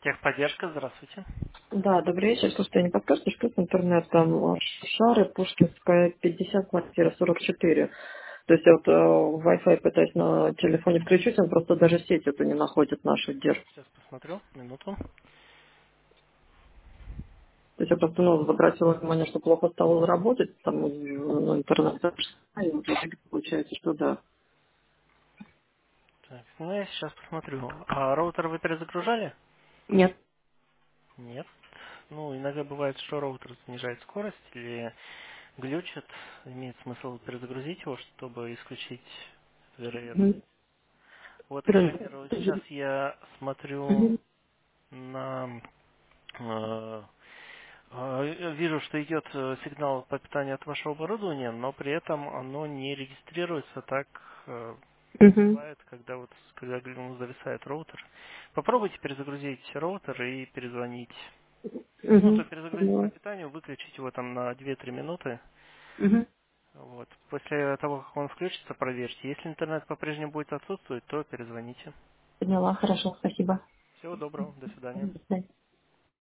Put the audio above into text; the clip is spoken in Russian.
Техподдержка, здравствуйте. Да, добрый вечер. Слушайте, не подскажете, что с интернетом? Шары, Пушкинская, 50, квартира 44. То есть я вот Wi-Fi пытаюсь на телефоне включить, он просто даже сеть эту не находит нашу держит. Сейчас посмотрю, минуту. То есть я просто обратила внимание, что плохо стало работать, там интернет и вот в итоге получается, что да. Так, ну я сейчас посмотрю. А роутер вы перезагружали? Нет. Нет. Ну, иногда бывает, что роутер снижает скорость или глючит. Имеет смысл перезагрузить его, чтобы исключить эту вероятность. Мгм. Вот, к примеру, сейчас Мгм. я смотрю Мгм. на вижу, что идет сигнал по питанию от вашего оборудования, но при этом оно не регистрируется так. Мгм. Бывает, когда зависает роутер. Попробуйте перезагрузить роутер и перезвонить. Ну, то Мгм. перезагрузить по Поняла. питанию, выключить его там на 2-3 минуты. Мгм. Вот. После того, как он включится, проверьте. Если интернет по-прежнему будет отсутствовать, то перезвоните. Поняла, хорошо, спасибо. Всего доброго, до свидания. До свидания.